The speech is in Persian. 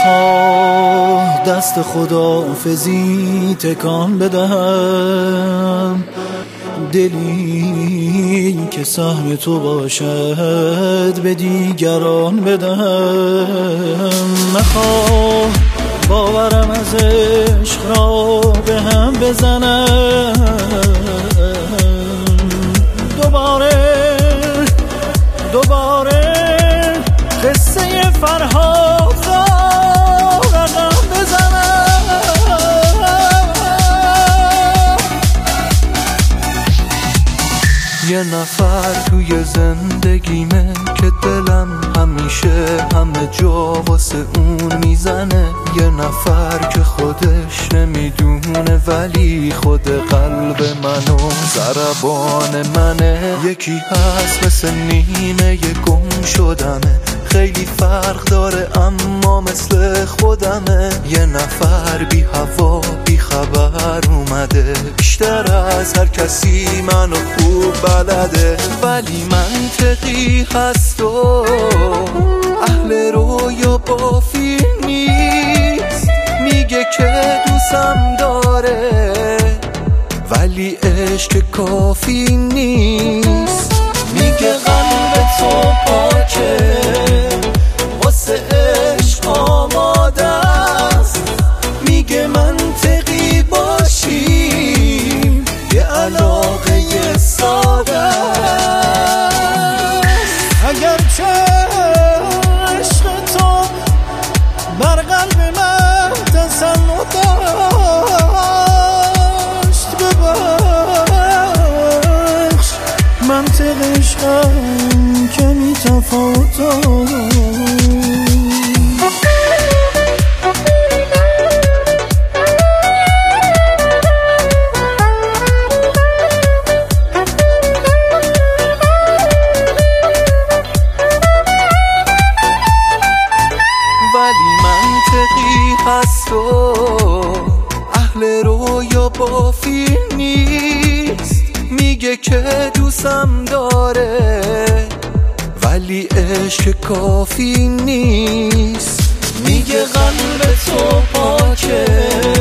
نخواه دست خداحافظی تکان بدهم، دلی که سهم تو باشد به دیگران بدهم. نخواه باورم از عشق را به هم بزنم، دوباره قصه فرهاد را رقم بزنم. یه نفر توی زندگیمه که دلم همیشه همه جا واسه اون میزنه، یه نفر که خودش نمیدونه ولی خود قلب منو ضربان منه. یکی هست مثل نیمه گم شدمه، خیلی فرق داره اما مثل خودمه. یه نفر بی هوا بی خبر اومده، بیشتر از هر کسی منو خوب بلده، ولی منطقی هست و اهل رویا بافی نیست. میگه که دوستم داره ولی عشق کافی نیست. میگه قلب تو پاکه واسه عشق آماده است، میگه منطقی باشیم یه علاقه ساده است. اگرچه عشق تو بر قلب من تسلط داشت، ببخش منطق عشقم کمی تفاوت داشت. ولی منطقی هست و اهل رویا بافی نیست. میگه که دوستم داره ولی عشق کافی نیست. میگه قلب تو پاکه